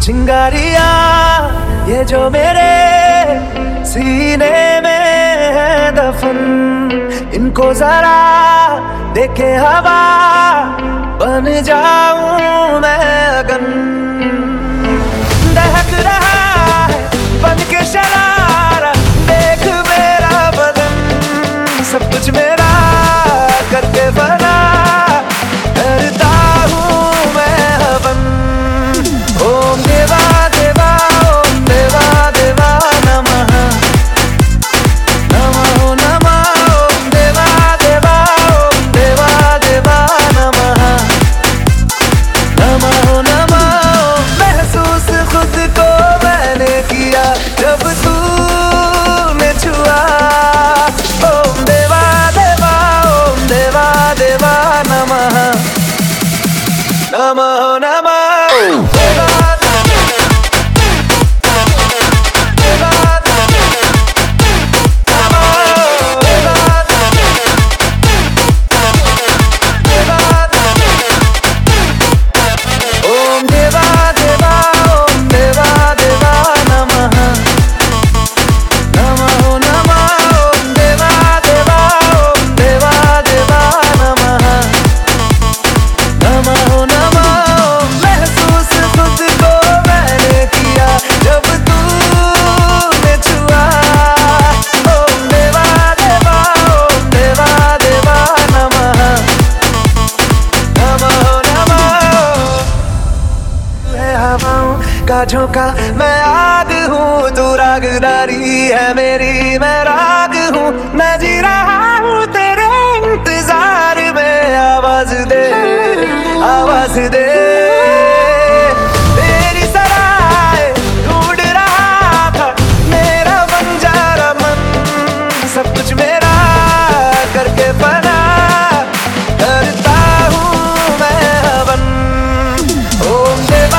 चिंगारिया ये जो मेरे सीने में है दफन, इनको जरा देखे हवा बन जाऊं मैं अगन। दहक रहा है बन के शरारा, देख मेरा बदन, सब कुछ मेरा करके बना करता हूँ मैं हवन। ओम देवा देवा ओम देवा देवा नमः, नमो नमः ओम देवा देवा ओम देवा देवा नमः, नमो नमः। महसूस खुद को मैंने किया जब तूने छुआ। ओम देवा देवा ओम देवा देवा नमः, नमो नमः। का झोंका मैं आग हूँ, तू रागदारी है मेरी, मैं राग हूँ, मैं जी रहा हूँ तेरे इंतजार में। आवाज दे आवाज दे तेरी सराय ढूंढ रहा था मेरा बंजारा मन, सब कुछ मेरा करके बना करता हूँ मैं हवन। ओम देवा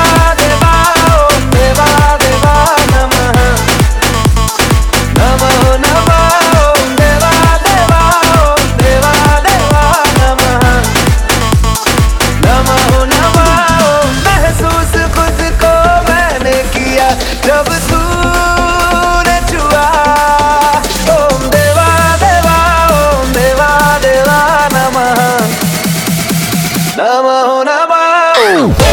जब तूने छुआ। ओम देवा देवा ओम देवा देवा नमः, नमो नमः।